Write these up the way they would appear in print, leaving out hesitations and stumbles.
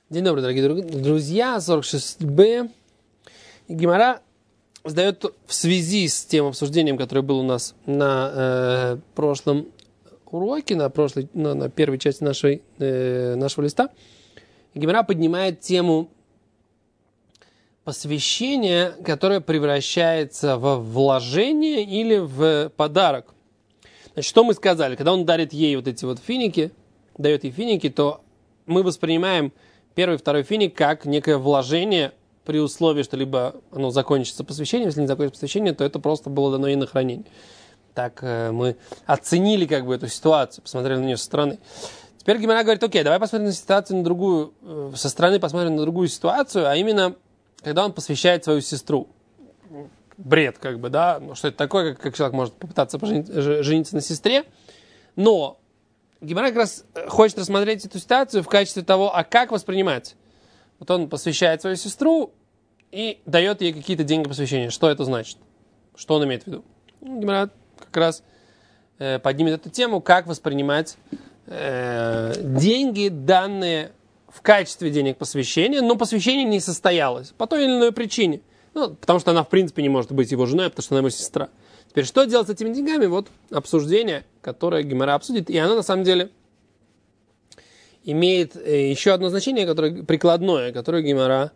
День добрый, дорогие друзья. 46b. Гемара задает в связи с тем обсуждением, которое было у нас на прошлом уроке, на первой части нашего листа. Гемара поднимает тему посвящения, которое превращается во вложение или в подарок. Значит, что мы сказали? Когда он дарит ей вот эти вот финики, дает ей финики, то мы воспринимаем первый и второй финик как некое вложение при условии, что либо оно закончится посвящением, если не закончится посвящение, то это просто было дано ей на хранение. Так мы оценили как бы эту ситуацию, посмотрели на нее со стороны. Теперь Гемара говорит, окей, давай посмотрим на ситуацию на другую, со стороны посмотрим на другую ситуацию, а именно, когда он посвящает свою сестру. Бред, как бы, да, ну, что это такое, как человек может попытаться жениться на сестре, но Гемара как раз хочет рассмотреть эту ситуацию в качестве того, а как воспринимать. Вот он посвящает свою сестру и дает ей какие-то деньги посвящения. Что это значит? Что он имеет в виду? Гемара как раз поднимет эту тему, как воспринимать деньги, данные в качестве денег посвящения, но посвящение не состоялось по той или иной причине. Ну, потому что она, в принципе, не может быть его женой, потому что она его сестра. Теперь, что делать с этими деньгами? Вот обсуждение, которое Гемара обсудит. И оно, на самом деле, имеет еще одно значение, которое прикладное, которое Гемара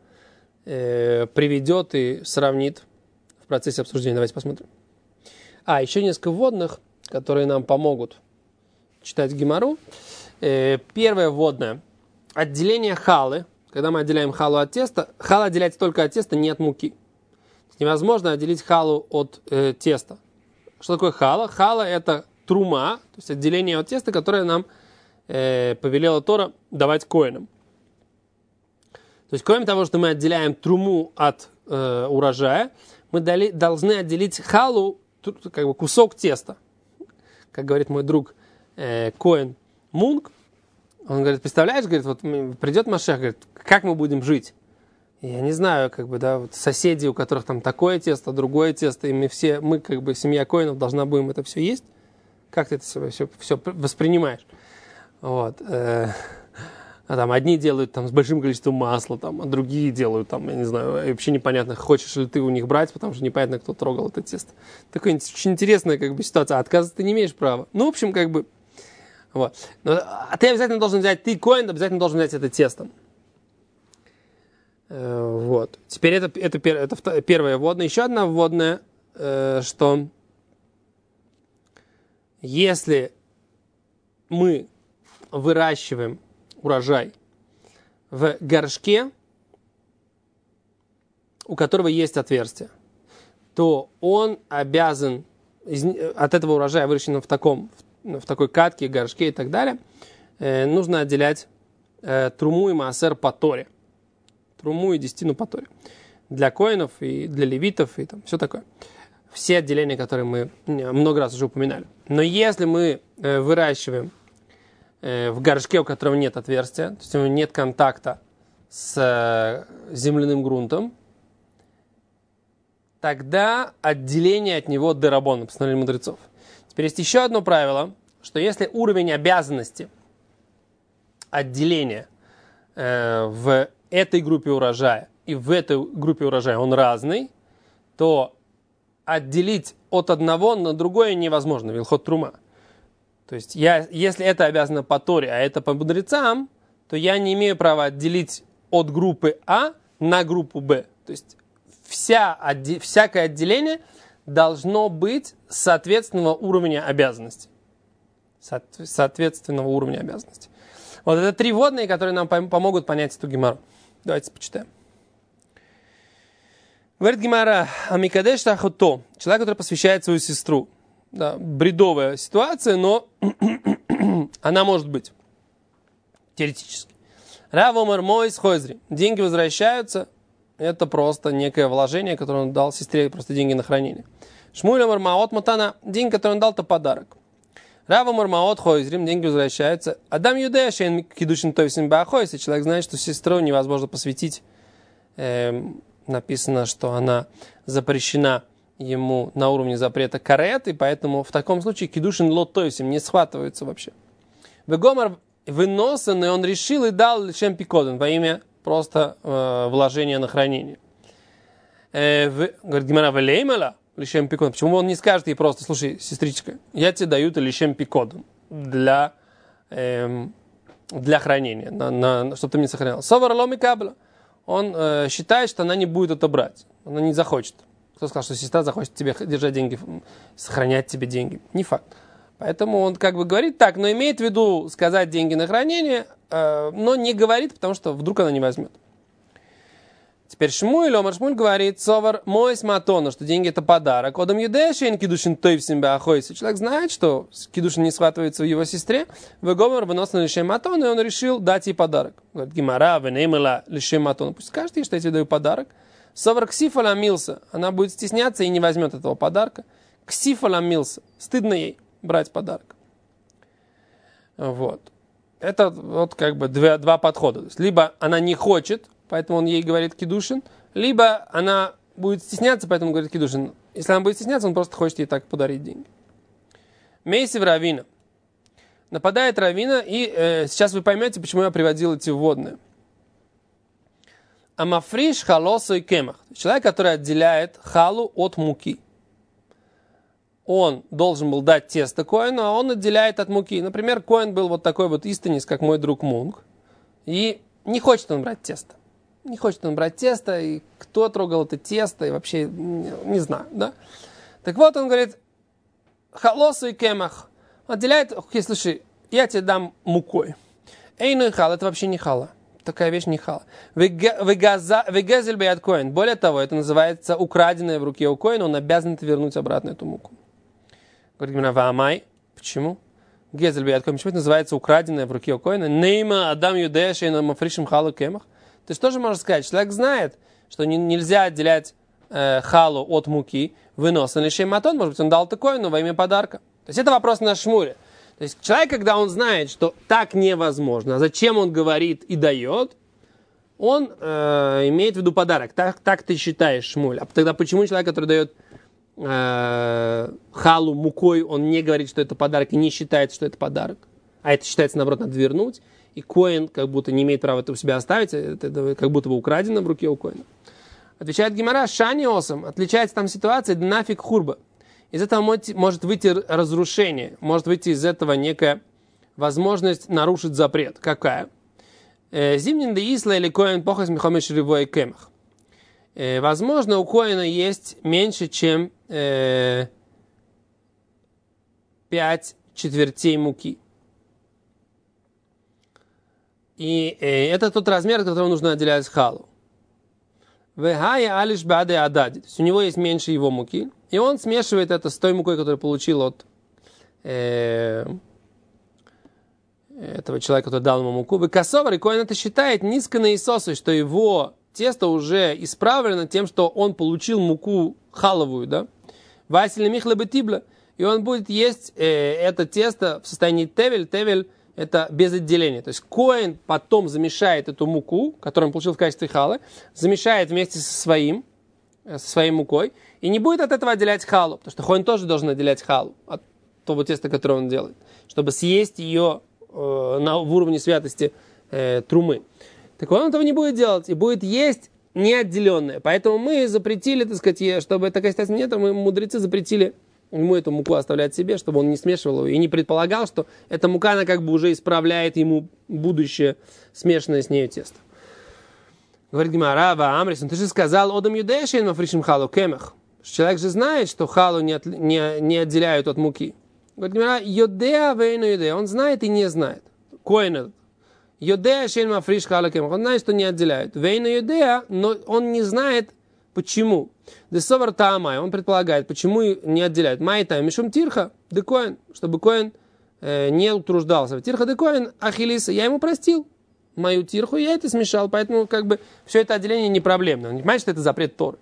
приведет и сравнит в процессе обсуждения. Давайте посмотрим. Еще несколько вводных, которые нам помогут читать Гемару. Первое вводное. Отделение халы. Когда мы отделяем халу от теста, хала отделяется только от теста, не от муки. Невозможно отделить халу от теста. Что такое хала? Хала – это трума, то есть отделение от теста, которое нам повелела Тора давать коэнам. То есть, кроме того, что мы отделяем труму от урожая, мы должны отделить халу, как бы кусок теста. Как говорит мой друг Коэн Мунк, он говорит, представляешь, говорит, вот придет Машех, говорит, как мы будем жить? Я не знаю, как бы, да, вот соседи, у которых там такое тесто, другое тесто, и мы как бы, семья коэнов, должна будем это все есть. Как ты это все воспринимаешь? Вот. А там одни делают там с большим количеством масла, там, а другие делают там, я не знаю, вообще непонятно, хочешь ли ты у них брать, потому что непонятно, кто трогал это тесто. Такая очень интересная как бы ситуация. Отказывать ты не имеешь права. Ну, в общем, как бы, вот. Но ты обязательно должен взять, ты коэн, обязательно должен взять это тесто. Вот. Теперь это первая вводная. Еще одна вводная, что если мы выращиваем урожай в горшке, у которого есть отверстие, то он обязан от этого урожая, выращенного в такой катке, горшке и так далее, нужно отделять труму и маасер по Торе. Труму и десятину по Торе. Для коэнов и для левитов и там все такое. Все отделения, которые мы много раз уже упоминали. Но если мы выращиваем в горшке, у которого нет отверстия, то есть у него нет контакта с земляным грунтом, тогда отделение от него дерабон, постановление мудрецов. Теперь есть еще одно правило, что если уровень обязанности отделения в этой группе урожая и в этой группе урожая он разный, то отделить от одного на другое невозможно. Вилхот трума. То есть, если это обязано по Торе, а это по мудрецам, то я не имею права отделить от группы А на группу Б. То есть, всякое отделение должно быть соответственного уровня обязанностей. Соответственного уровня обязанностей. Вот это три вводные, которые нам помогут понять эту гемару. Давайте почитаем. Говорит Гемара, амикадеш тахото, человек, который посвящает свою сестру. Да, бредовая ситуация, но она может быть теоретически. Рав омар мой с хойзри. Деньги возвращаются. Это просто некое вложение, которое он дал сестре, просто деньги на хранение. Шмуль омар маот матана. Деньги, которые он дал, это подарок. Рав омар маот хойзрим. Деньги возвращаются. Адам юдея шейн кидушин тойсим баахой. Если человек знает, что сестру невозможно посвятить, написано, что она запрещена ему на уровне запрета карет, и поэтому в таком случае кидушин лот тойсим не схватывается вообще. Вегомар выносен, и он решил и дал лишем пикоден во имя просто вложения на хранение. Говорит Гемара, валеймала лишем пикоден. Почему он не скажет ей просто, слушай, сестричка, я тебе даю лишем пикоден для хранения, чтобы ты мне сохранял. Совар ломи кабла. Он считает, что она не будет это брать. Она не захочет. Кто сказал, что сестра захочет тебе держать деньги, сохранять тебе деньги? Не факт. Поэтому он как бы говорит так, но имеет в виду сказать деньги на хранение, но не говорит, потому что вдруг она не возьмет. Теперь Шмуэль, Омар Шмуэль говорит, совар мой сматона, что деньги это подарок. Одам юдешин кидушин той в себе охоится. Человек знает, что кидушин не схватывается в его сестре. Вегомер вынос на лишем матона, и он решил дать ей подарок. Говорит, Гимара, венемела лишем матона. Пусть скажет ей, что я тебе даю подарок. Совар ксифа ламился. Она будет стесняться и не возьмет этого подарка. Ксифа ламился. Стыдно ей брать подарок. Вот. Это вот как бы два подхода. То есть, либо она не хочет, поэтому он ей говорит кидушин, либо она будет стесняться, поэтому говорит кидушин. Если она будет стесняться, он просто хочет ей так подарить деньги. Мейсив Равина. Нападает Равина, и сейчас вы поймете, почему я приводил эти вводные. Амафриш халосу и кемах. Человек, который отделяет халу от муки. Он должен был дать тесто коэну, а он отделяет от муки. Например, коэн был вот такой вот истинец, как мой друг Мунк, и не хочет он брать тесто. Не хочет он брать тесто, и кто трогал это тесто, и вообще не знаю, да? Так вот, он говорит, халосу и кемах. Отделяет, окей, слушай, я тебе дам мукой. Эйну и хал, это вообще не хала. Такая вещь не хала. Вегазель беят коэн. Более того, это называется украденное в руке у коэна, он обязан вернуть обратно эту муку. Говорит Гемара, ваамай. Почему? Гезель беят коэн. Почему это называется украденное в руке у коэна? Нейма адам юдеш и мафришим халу кемах. Ты что же можешь сказать? Человек знает, что нельзя отделять халу от муки, вынос на лишей матон, может быть, он дал такое, но во имя подарка. То есть это вопрос на шмуре. То есть человек, когда он знает, что так невозможно, а зачем он говорит и дает, он имеет в виду подарок. Так ты считаешь, Шмуль. А тогда почему человек, который дает халу мукой, он не говорит, что это подарок, и не считает, что это подарок? А это считается, наоборот, надо вернуть. И коэн как будто не имеет права это у себя оставить, это как будто бы украдено в руке у коэна. Отвечает Гемара, шани осом, отличается там ситуация, нафиг хурба. Из этого может выйти разрушение, может выйти из этого некая возможность нарушить запрет. Какая? Зимнин де исла или коэн похос михомеш ривой кемах. Возможно, у коэна есть меньше, чем 5 четвертей муки. И это тот размер, от которого нужно отделять халу. Вехая алиш баде адади. То есть у него есть меньше его муки. И он смешивает это с той мукой, которую получил от этого человека, который дал ему муку. Векасовар, и коэн это считает низко на Иисусу, что его тесто уже исправлено тем, что он получил муку халовую, да? Василий михла бетибла. И он будет есть это тесто в состоянии тевель. Тевель это без отделения. То есть коэн потом замешает эту муку, которую он получил в качестве халы, замешает вместе со своей мукой, и не будет от этого отделять халу, потому что коэн тоже должен отделять халу от того теста, которое он делает, чтобы съесть ее в уровне святости трумы. Так он этого не будет делать, и будет есть неотделенное. Поэтому мы запретили, так сказать, чтобы такая ситуация нет, мы мудрецы запретили ему эту муку оставлять себе, чтобы он не смешивал ее и не предполагал, что эта мука, она как бы уже исправляет ему будущее смешанное с нею тесто. Говорит Гемара, Амрис, ты же сказал, одам юдешин мафришим халу кемах. Человек же знает, что халу не отделяют от муки. Говорит Гемара, йодеа вейну йодеа. Он знает и не знает. Коэн этот. Йодеа шейн мафриш халу кемах. Он знает, что не отделяют. Вейну йодеа, но он не знает, почему. Десовар таамай, он предполагает, почему не отделяют. Майта мишум тирха, де коэн, чтобы коэн не утруждался. Тирха де коэн, ахилиса, я ему простил мою тирху, я это смешал, поэтому как бы все это отделение не проблемно. Он не понимает, что это запрет Торы.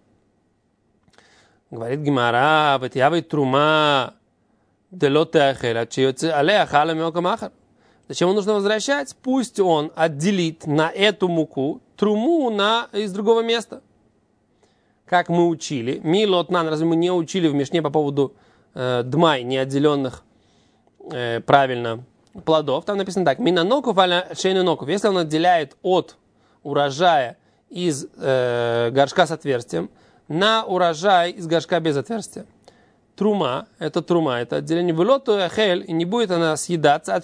Говорит Гемара, вот я ведь трума, делоте ахеля, чьёце алея хала меокамахар. Зачем ему нужно возвращать? Пусть он отделит на эту муку труму из другого места. Как мы учили, милотнан, разве мы не учили в Мишне по поводу дмай, неотделенных правильно плодов, там написано так, минаноков аля шейнаноков, если он отделяет от урожая из горшка с отверстием на урожай из горшка без отверстия. Трума, это отделение вылоту эхель, и не будет она съедаться,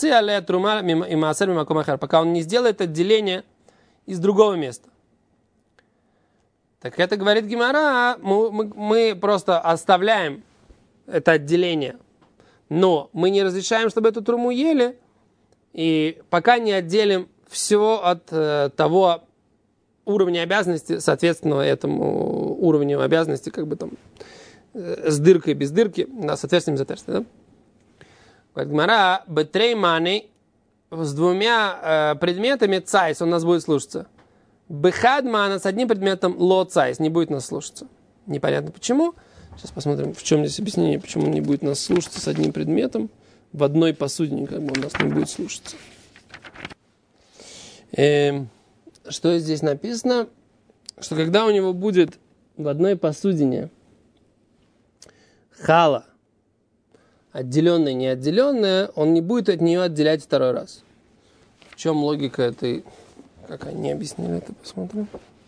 пока он не сделает отделение из другого места. Так это говорит Гемара, мы просто оставляем это отделение, но мы не разрешаем, чтобы эту труму ели, и пока не отделим все от того уровня обязанности, соответственно, этому уровню обязанности, как бы там, с дыркой, без дырки, да, с отверстием, без отверстия, да? Говорит Гемара, бетрей мани, с двумя предметами цайс, он нас будет слушаться. Бехадмана с одним предметом ло цайс, не будет нас слушаться. Непонятно почему. Сейчас посмотрим, в чем здесь объяснение, почему он не будет нас слушаться с одним предметом. В одной посудине, как бы он нас не будет слушаться. Что здесь написано? Что когда у него будет в одной посудине хала, отделенная и неотделенная, он не будет от нее отделять второй раз. В чем логика этой... Как они объяснили это, посмотрим.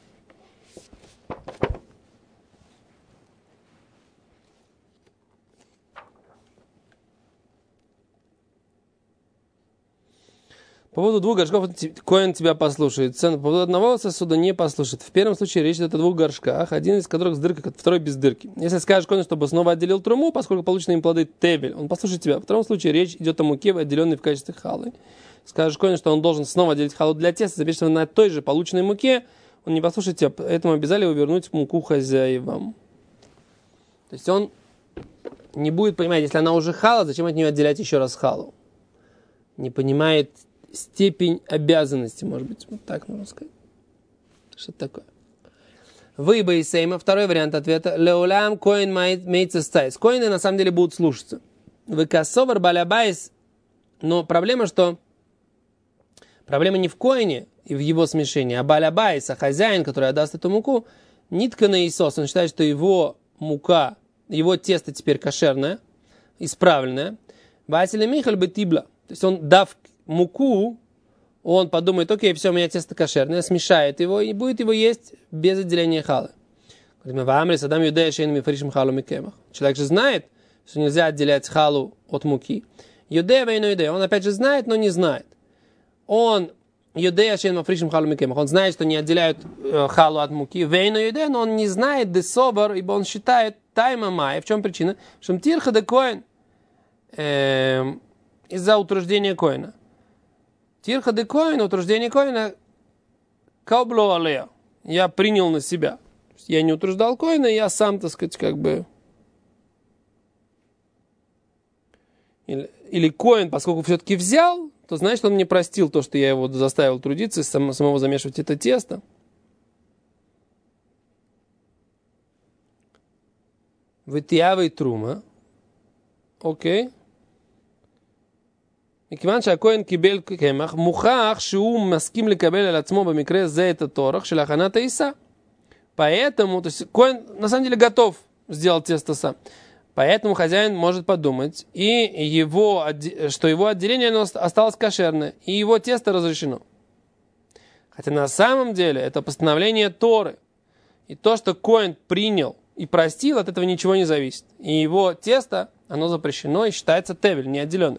По поводу двух горшков коэн тебя послушается, по поводу одного сосуда не послушает. В первом случае речь идет о двух горшках, один из которых с дыркой, второй без дырки. Если скажешь коэн, чтобы снова отделил труму, поскольку полученные им плоды тевель, он послушает тебя. В втором случае речь идет о муке, отделенной в качестве халы. Скажешь коэн, что он должен снова отделить халу для теста, запишется на той же полученной муке, он не послушает тебя, поэтому обязали его вернуть муку хозяевам. То есть он не будет понимать, если она уже хала, зачем от нее отделять еще раз халу? Не понимает степень обязанности, может быть, вот так можно сказать. Что-то такое. Выба и сейма, второй вариант ответа. Леулам коин мейца стайс. Коины на самом деле будут слушаться. Выкасовар балябайс. Но проблема, что проблема не в коине и в его смешении, а балябайс, а хозяин, который отдаст эту муку, нитка на Иисус. Он считает, что его мука, его тесто теперь кошерное, исправленное. Василий Михаль бетибла. То есть он, дав муку, он подумает, окей, все, у меня тесто кошерное, смешает его и будет его есть без отделения халы. Человек же знает, что нельзя отделять халу от муки. Он опять же знает, но не знает. Он знает, что не отделяют халу от муки, но он не знает десобар, ибо он считает тайма мая. В чем причина? Что тирха де коин из-за утруждения коина. Тирха де коин, утруждение коина, кабло алея. Я принял на себя. Я не утруждал коина, я сам, так сказать, как бы... Или коин, поскольку все-таки взял, то значит, он мне простил то, что я его заставил трудиться, самого замешивать это тесто. Вытиявый трума. Окей. מכיוון שהכהן קיבל קמח, מוכח שהוא מסכים לקבל על עצמו במקרה זה את התורח של הכנת העיסה. Поэтому, то есть, коэн на самом деле готов сделать тесто сам. Поэтому хозяин может подумать, что его отделение оно осталось кошерное, и его тесто разрешено. Хотя на самом деле это постановление Торы. И то, что коэн принял и простил, от этого ничего не зависит. И его тесто, оно запрещено и считается тевель, неотделенным.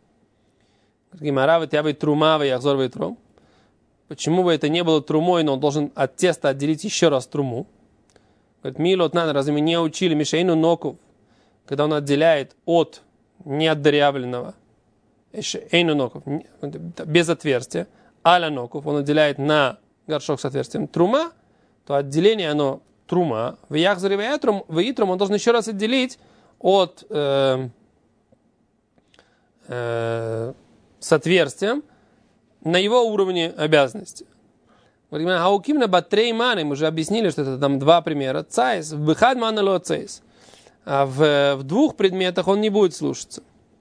Почему бы это не было трумой, но он должен от теста отделить еще раз труму? Говорит, милот надо, разве мы не учили мишейну ноков, когда он отделяет от неотдырявленного, эйну ноков, без отверстия, аля ноков, он отделяет на горшок с отверстием трума, то отделение оно трума. В яхзаре вейтрум он должен еще раз отделить от с отверстием на его уровне обязанности. Хауким на батрей маны, мы уже объяснили, что это там два примера. Цайс, в бихад мана ло цайс. А в двух предметах он не будет слушаться.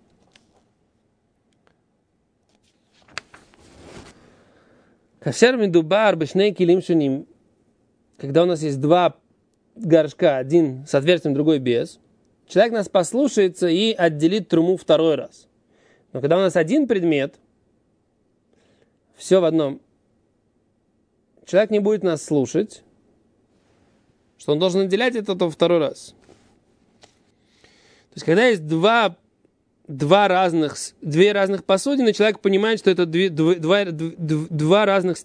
Кашер мидубар бешней килим шуним. Когда у нас есть два горшка, один с отверстием, другой без, человек нас послушается и отделит труму второй раз. Но когда у нас один предмет, все в одном, человек не будет нас слушать, что он должен отделять это во второй раз. То есть, когда есть две разных посудины, человек понимает, что это две разных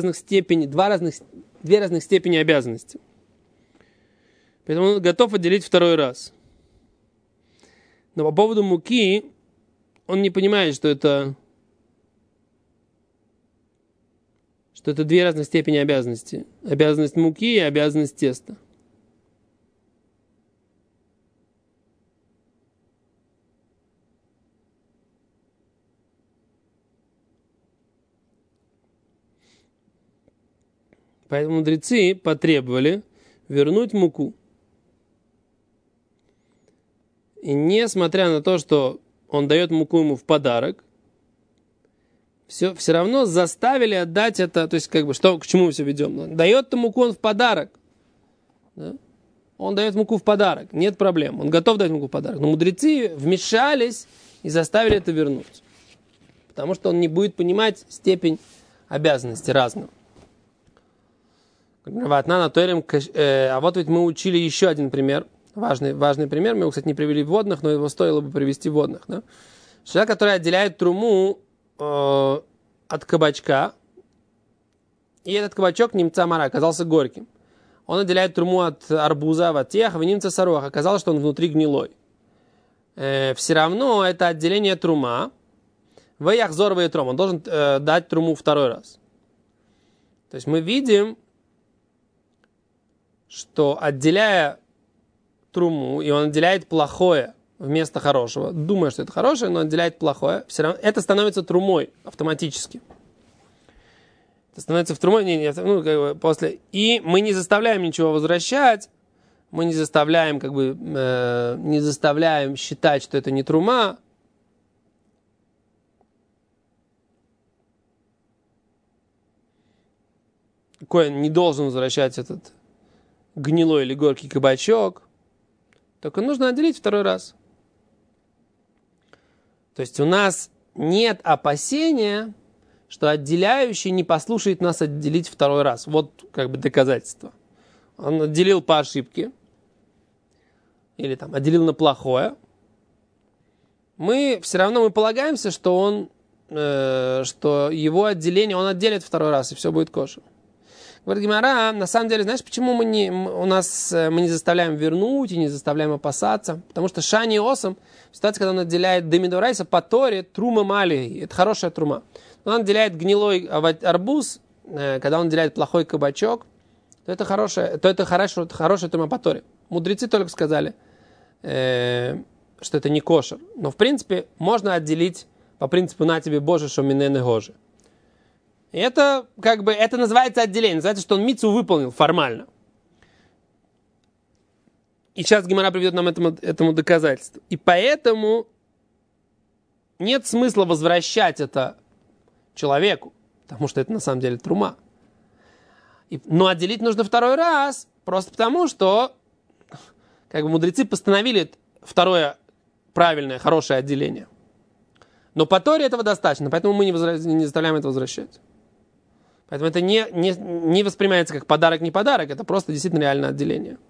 степени обязанности. Поэтому он готов отделить второй раз. Но по поводу муки, он не понимает, что это две разных степени обязанности. Обязанность муки и обязанность теста. Поэтому мудрецы потребовали вернуть муку. И несмотря на то, что он дает муку ему в подарок, все равно заставили отдать это, то есть, к чему мы все ведем? Дает муку он в подарок. Да? Он дает муку в подарок, нет проблем, он готов дать муку в подарок. Но мудрецы вмешались и заставили это вернуть. Потому что он не будет понимать степень обязанности разную. А вот ведь мы учили еще один пример, важный пример, мы его, кстати, не привели в водных, но его стоило бы привести в водных. Да? Человек, который отделяет труму от кабачка, и этот кабачок немца мара оказался горьким. Он отделяет труму от арбуза, ватех, в немца сарох, оказалось, что он внутри гнилой. Все равно это отделение трума, ваяхзор ваятром, он должен дать труму второй раз. То есть мы видим, что отделяя труму, и он отделяет плохое вместо хорошего, думая, что это хорошее, но отделяет плохое, все равно это становится трумой автоматически. Это становится в трумой, после. И мы не заставляем ничего возвращать, мы не заставляем, не заставляем считать, что это не трума. Коэн не должен возвращать этот гнилой или горький кабачок. Только нужно отделить второй раз. То есть у нас нет опасения, что отделяющий не послушает нас отделить второй раз. Вот доказательство. Он отделил по ошибке. Или отделил на плохое. Мы все равно мы полагаемся, что что его отделение, он отделит второй раз, и все будет кошер. Говорит гемара, на самом деле, знаешь, почему мы не заставляем вернуть и не заставляем опасаться? Потому что шани и осам, в ситуации, когда он отделяет демидорайса по Торе, трума мали, это хорошая трума. Но он отделяет гнилой арбуз, когда он отделяет плохой кабачок, то это хорошая трума по Торе. Мудрецы только сказали, что это не кошер. Но, в принципе, можно отделить по принципу «на тебе, Боже, шо минены гожи». И это, это называется отделение. Называется, что он мицву выполнил формально. И сейчас Гемара приведет нам этому доказательство. И поэтому нет смысла возвращать это человеку, потому что это на самом деле трума. Но отделить нужно второй раз, просто потому что мудрецы постановили второе правильное, хорошее отделение. Но по Торе этого достаточно, поэтому мы не заставляем это возвращать. Поэтому это не воспринимается как подарок, не подарок, это просто действительно реальное отделение.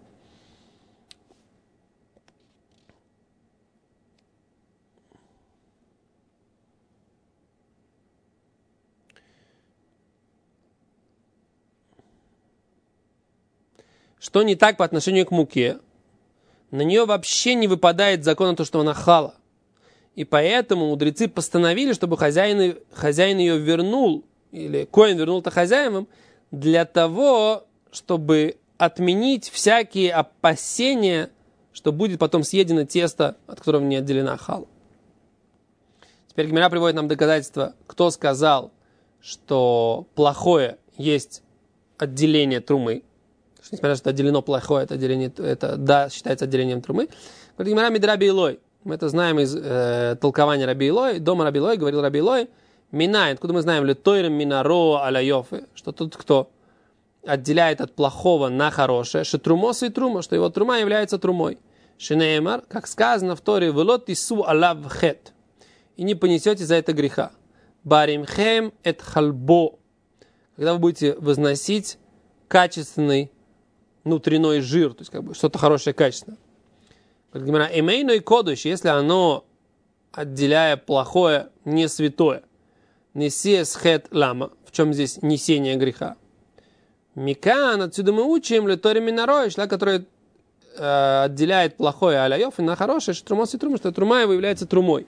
Что не так по отношению к муке? На нее вообще не выпадает закон о том, что она хала. И поэтому мудрецы постановили, чтобы хозяин ее вернул, или коэн вернул это хозяевам, для того, чтобы отменить всякие опасения, что будет потом съедено тесто, от которого не отделена хала. Теперь Гемара приводит нам доказательство, кто сказал, что плохое есть отделение трумы. Несмотря на то, что отделено плохое, это считается отделением трумы. Говорит Гемара мид Раби Илой. Мы это знаем из толкования Раби Илой. Дома Раби Илой говорил Раби Илой. Минай, откуда мы знаем, летойрем минаро аля йофе, что тот, кто отделяет от плохого на хорошее, шетрумос и трума, что его трума является трумой. Шинеймар, как сказано в Торе, велот ису алав хет. и не понесете за это греха. Баримхем эт хальбо. Когда вы будете возносить качественный внутренний жир, то есть как бы что-то хорошее, качественное. Эмейно и кодыш, если оно, отделяя плохое, не святое. Несия схет лама. В чем здесь несение греха? Микан, отсюда мы учим летори минарой, который отделяет плохое аляйов и на хорошее, что трумос и трума, что трума его является трумой.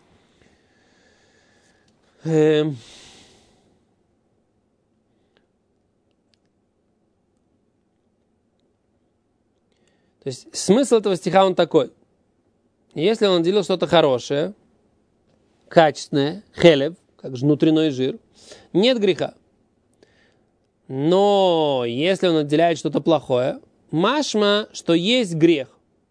То есть смысл этого стиха он такой. Если он отделил что-то хорошее, качественное, хелев, как же внутренний жир, нет греха. Но если он отделяет что-то плохое, машма, что есть грех.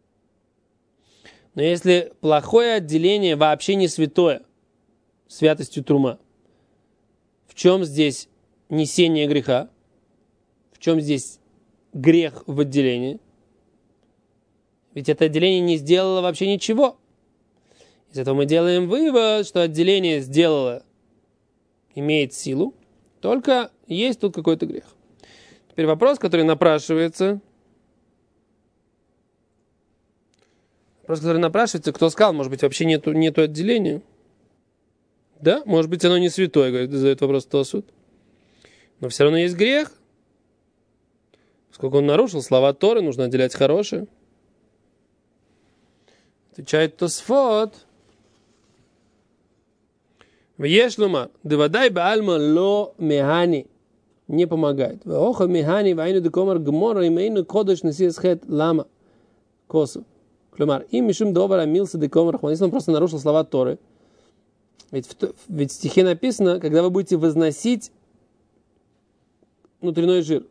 Но если плохое отделение вообще не святое, святостью трума, в чем здесь несение греха? В чем здесь грех в отделении? Ведь это отделение не сделало вообще ничего. Из этого мы делаем вывод, что отделение сделало, имеет силу, только есть тут какой-то грех. Теперь вопрос, который напрашивается. Кто сказал, может быть, вообще нету отделения? Да, может быть, оно не святое, говорит, задает вопрос Тосфот. Но все равно есть грех. Поскольку он нарушил слова Торы, нужно отделять хорошее. Отвечает Тосфот. Веш лумар, девадай баальма ло механи. Не помогает. Веоха механи вайну декомар гмора имейну кодыш несиесхет лама. Косу. Клюмар, им мишум добра милса декомар хван. Если он просто нарушил слова Торы. Ведь в стихе написано, когда вы будете возносить внутренний жир.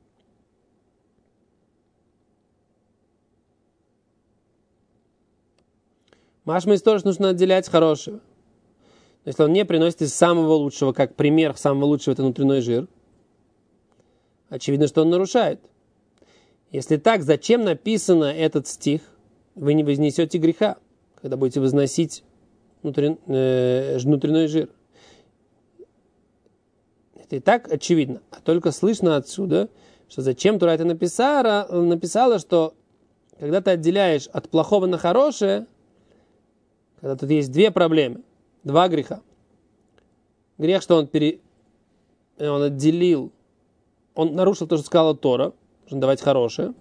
Машма из Торы нужно отделять хорошего. Если он не приносит из самого лучшего, как пример самого лучшего, это внутренний жир, очевидно, что он нарушает. Если так, зачем написано этот стих? Вы не вознесете греха, когда будете возносить внутренний жир. Это и так очевидно. А только слышно отсюда, что зачем Тора это написала, что когда ты отделяешь от плохого на хорошее, когда тут есть две проблемы, два греха. Грех, что он отделил, он нарушил то, что сказала Тора, нужно давать хорошее.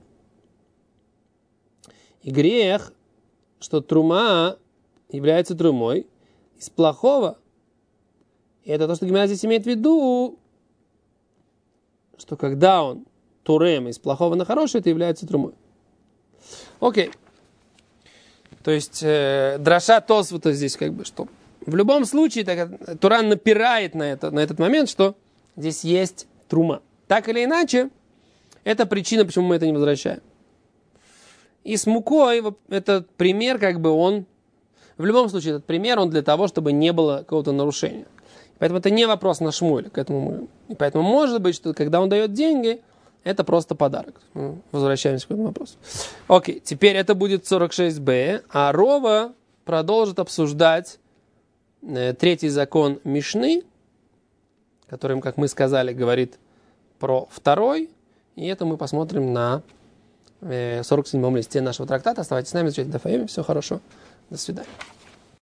И грех, что трума является трумой из плохого. И это то, что Гемара здесь имеет в виду, что когда он турем из плохого на хорошее, это является трумой. Окей. То есть драша Тосфота здесь как бы что? В любом случае, так, Тура напирает на этот момент, что здесь есть трума. Так или иначе, это причина, почему мы это не возвращаем. И с мукой этот пример, как бы он... В любом случае, этот пример, он для того, чтобы не было какого-то нарушения. Поэтому это не вопрос на Шмуэля. И поэтому может быть, что когда он дает деньги, это просто подарок. Возвращаемся к этому вопросу. Окей, теперь это будет 46b, а Рова продолжит обсуждать третий закон Мишны, которым, как мы сказали, говорит про второй. И это мы посмотрим на 47-м листе нашего трактата. Оставайтесь с нами, изучайте Дафаэм. Всего хорошего. До свидания.